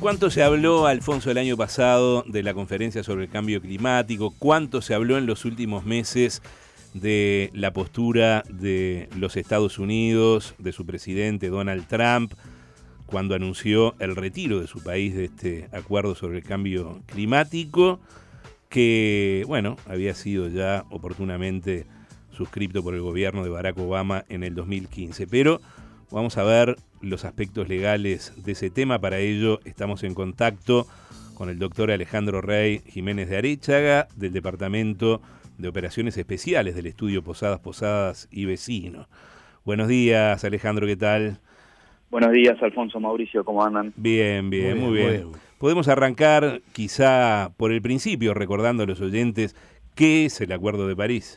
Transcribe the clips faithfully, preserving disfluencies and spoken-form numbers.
¿Cuánto se habló, Alfonso, el año pasado de la conferencia sobre el cambio climático? ¿Cuánto se habló en los últimos meses de la postura de los Estados Unidos, de su presidente Donald Trump, cuando anunció el retiro de su país de este acuerdo sobre el cambio climático, que, bueno, había sido ya oportunamente suscrito por el gobierno de Barack Obama en el dos mil quince? Pero vamos a ver los aspectos legales de ese tema. Para ello estamos en contacto con el doctor Alejandro Rey Jiménez de Arechaga, del Departamento de Operaciones Especiales del Estudio Posadas, Posadas y Vecinos. Buenos días, Alejandro, ¿qué tal? Buenos días, Alfonso, Mauricio, ¿cómo andan? Bien, bien, muy bien. Muy bien. Podemos arrancar quizá por el principio, recordando a los oyentes qué es el Acuerdo de París.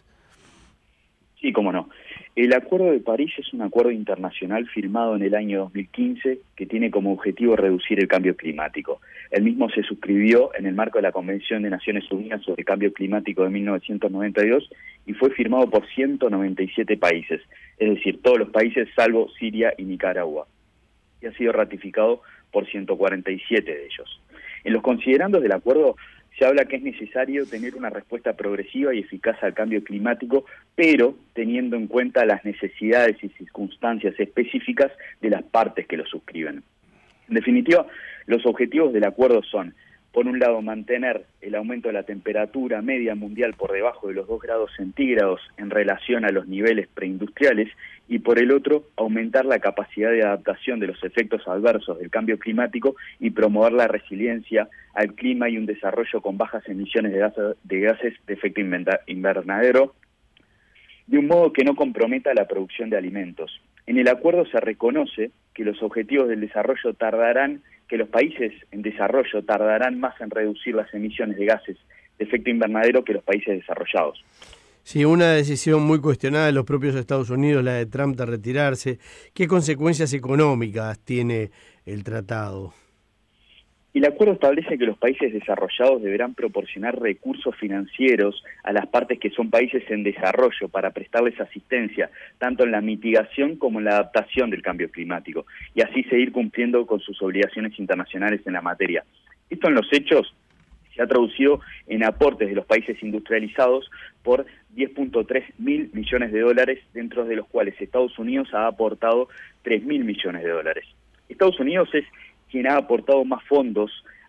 Sí, cómo no. El Acuerdo de París es un acuerdo internacional firmado en el año dos mil quince que tiene como objetivo reducir el cambio climático. El mismo se suscribió en el marco de la Convención de Naciones Unidas sobre el Cambio Climático de mil novecientos noventa y dos y fue firmado por ciento noventa y siete países, es decir, todos los países salvo Siria y Nicaragua, y ha sido ratificado por ciento cuarenta y siete de ellos. En los considerandos del acuerdo se habla que es necesario tener una respuesta progresiva y eficaz al cambio climático, pero teniendo en cuenta las necesidades y circunstancias específicas de las partes que lo suscriben. En definitiva, los objetivos del acuerdo son, por un lado, mantener el aumento de la temperatura media mundial por debajo de los dos grados centígrados en relación a los niveles preindustriales, y por el otro, aumentar la capacidad de adaptación de los efectos adversos del cambio climático y promover la resiliencia al clima y un desarrollo con bajas emisiones de gases de, gases de efecto invernadero, de un modo que no comprometa la producción de alimentos. En el acuerdo se reconoce que los objetivos del desarrollo tardarán, que los países en desarrollo tardarán más en reducir las emisiones de gases de efecto invernadero que los países desarrollados. Sí, una decisión muy cuestionada de los propios Estados Unidos, la de Trump de retirarse. ¿Qué consecuencias económicas tiene el tratado? El acuerdo establece que los países desarrollados deberán proporcionar recursos financieros a las partes que son países en desarrollo para prestarles asistencia, tanto en la mitigación como en la adaptación del cambio climático, y así seguir cumpliendo con sus obligaciones internacionales en la materia. Esto en los hechos se ha traducido en aportes de los países industrializados por diez punto tres mil millones de dólares, dentro de los cuales Estados Unidos ha aportado tres mil millones de dólares. Estados Unidos es quien ha aportado más fondos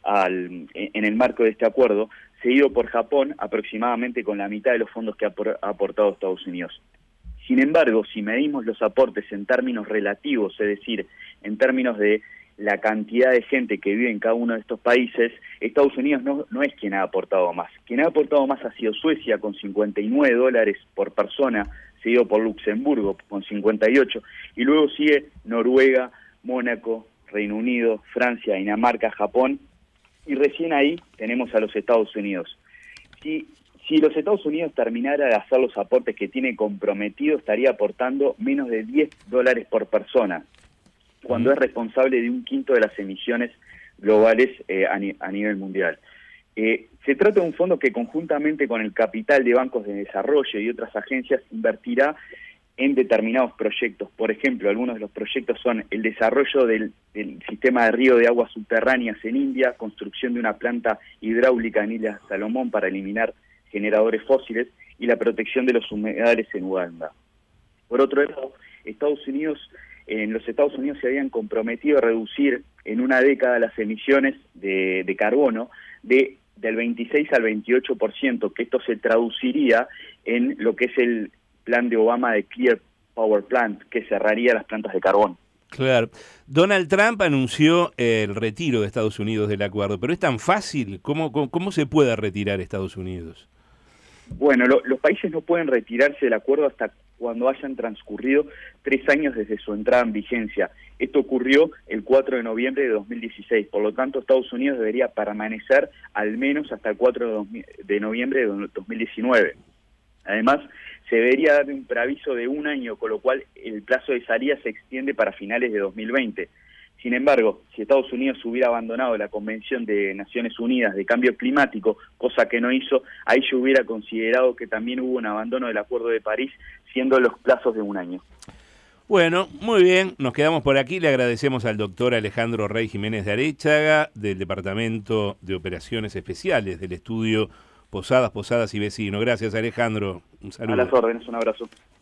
al, en el marco de este acuerdo, seguido por Japón, aproximadamente con la mitad de los fondos que ha, por, ha aportado Estados Unidos. Sin embargo, si medimos los aportes en términos relativos, es decir, en términos de la cantidad de gente que vive en cada uno de estos países, Estados Unidos no, no es quien ha aportado más. Quien ha aportado más ha sido Suecia, con cincuenta y nueve dólares por persona, seguido por Luxemburgo, con cincuenta y ocho, y luego sigue Noruega, Mónaco, Reino Unido, Francia, Dinamarca, Japón, y recién ahí tenemos a los Estados Unidos. Si, si los Estados Unidos terminara de hacer los aportes que tiene comprometido, estaría aportando menos de diez dólares por persona, cuando es responsable de un quinto de las emisiones globales eh, a, ni, a nivel mundial. Eh, se trata de un fondo que, conjuntamente con el capital de bancos de desarrollo y otras agencias, invertirá en determinados proyectos. Por ejemplo, algunos de los proyectos son el desarrollo del, del sistema de río de aguas subterráneas en India, construcción de una planta hidráulica en Islas Salomón para eliminar generadores fósiles, y la protección de los humedales en Uganda. Por otro lado, Estados Unidos, en los Estados Unidos se habían comprometido a reducir en una década las emisiones de, de carbono de del veintiséis al veintiocho por ciento, que esto se traduciría en lo que es el plan de Obama de Clear Power Plant, que cerraría las plantas de carbón. Claro. Donald Trump anunció el retiro de Estados Unidos del acuerdo, pero es tan fácil. ¿Cómo, cómo, cómo se puede retirar Estados Unidos? Bueno, lo, los países no pueden retirarse del acuerdo hasta cuando hayan transcurrido tres años desde su entrada en vigencia. Esto ocurrió el cuatro de noviembre de dos mil dieciséis, por lo tanto Estados Unidos debería permanecer al menos hasta el cuatro de noviembre de dos mil diecinueve. Además, se debería dar un preaviso de un año, con lo cual el plazo de salida se extiende para finales de dos mil veinte. Sin embargo, si Estados Unidos hubiera abandonado la Convención de Naciones Unidas de Cambio Climático, cosa que no hizo, ahí yo hubiera considerado que también hubo un abandono del Acuerdo de París, siendo los plazos de un año. Bueno, muy bien, nos quedamos por aquí. Le agradecemos al doctor Alejandro Rey Jiménez de Arechaga, del Departamento de Operaciones Especiales del Estudio Posadas, Posadas y Vecinos. Gracias, Alejandro. Un saludo. A las órdenes, un abrazo.